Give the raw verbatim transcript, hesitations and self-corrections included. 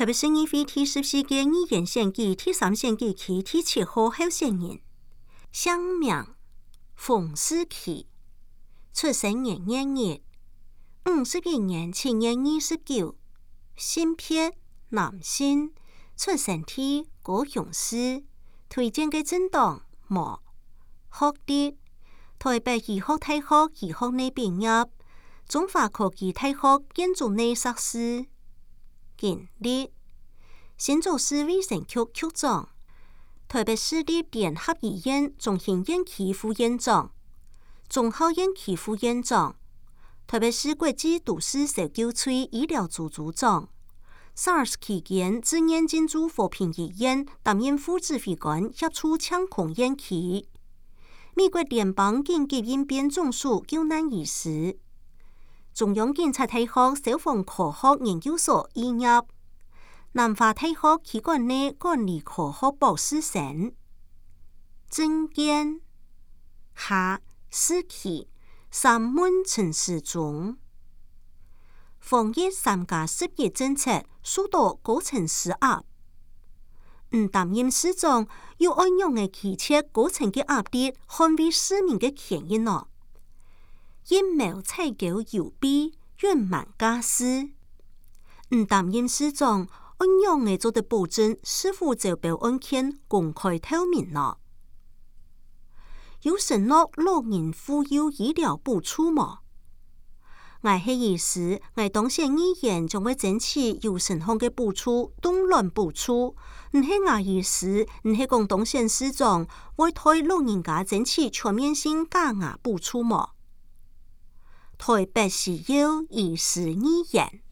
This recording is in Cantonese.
特别是议会第十四届议员选举第三选举区第七号候选人，姓名冯思琪，出生年月日五十一年七月二十九，性别男性，出生地高雄市，推荐嘅政党无，学历台北医學大學醫學內畢業，中華科技大學建築內碩士，經歷新竹市衛生局局長，台北市立聯合醫院中心院區副院長，中校院區副院長，台北市國際都市搜救處醫療組組長 ，SARS 期間志願進駐和平醫院擔任副指揮官，協助搶空院區。美國聯邦緊急應變總署救難醫師，中央警察大學消防科學研究所畢業，南華大學企管內管理科學博士生，政見下四期三門陳時中，防疫三加十一政策速度高成施壓，唔擔任市長要按用嘅期切高層嘅壓力捍衛市民嘅權益咯，陰謀採購舞弊隱瞞假事，唔擔任市長按用嘅做得保證市府招標案件公開透明咯，有承諾老人婦幼醫療補助嗎？我係醫師，我當選議員將會爭取有成項嘅補助，凍卵補助。唔係我醫師，唔係講當選市長，會替老人家爭取全面性加額補助嗎？台北市有醫師議員。